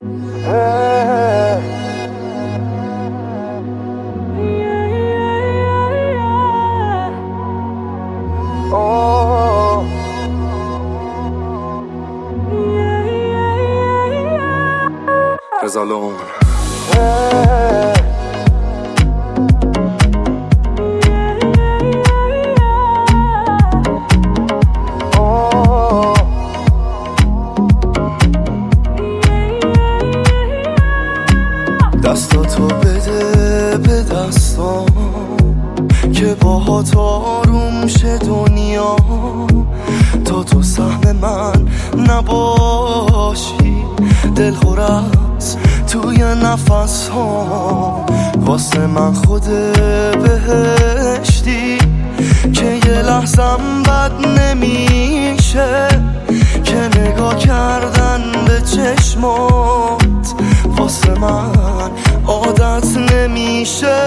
رزالون دستاتو بده به دستام که باهات آروم شه دنیا، تا تو سهم من نباشی دلخورت توی نفس ها. واسه من خود بهشتی که یه لحظم بد نمیشه، که نگاه کردن به چشمات واسه من عادت نمیشه.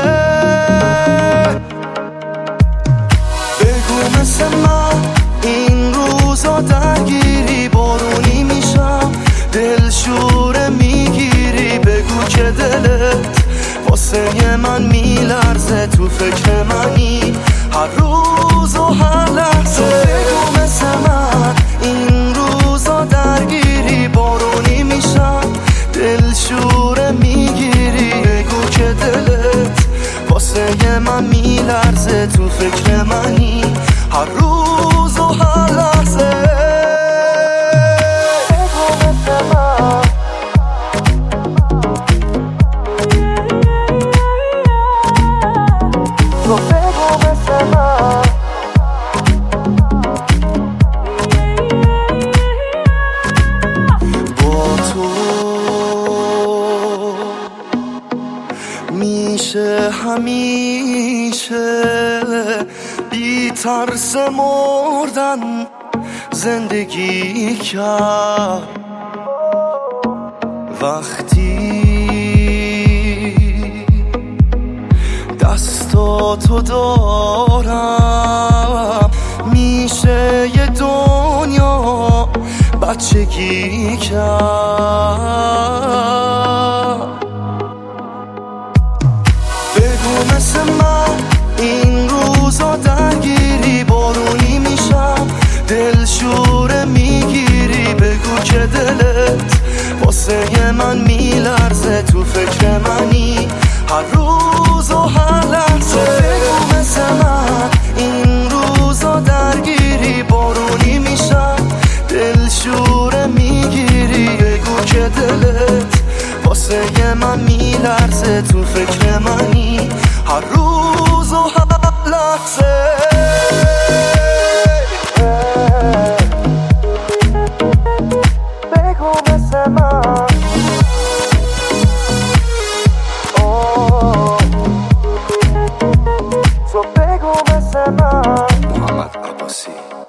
بگو مثل من این روزا درگیری بارونی میشم، دلشوره میگیری. بگو که دلت واسه من میلرزه، تو فکر منی هر روز و هر لحظه. بگو مثل من این روزا درگیری بارونی میشم، دلشوره میگیری. بگو که دلت واسه من میلرزه، تو فکر منی هر روز و هر لحظه. بگو مثل من تو، بگو مثل من با تو میشه همیشه بی ترس مردن زندگی کرد. وقتی دستاتو دارم میشه یه دنیا بچگی کرد. بگو مثل من این روزا درگیری بارونی میشم، دلشوره میگیری. بگو که دلت واسه من میلرزه، تو فکر منی هر روز و هر لحظه. بگو مثل من این روزا درگیری بارونی میشم، دلشوره میگیری. بگو که دلت واسه من میلرزه، تو فکر منی هر روز و هر لحظه. بگو مثل من تو، بگو مثل من. محمد عباسی.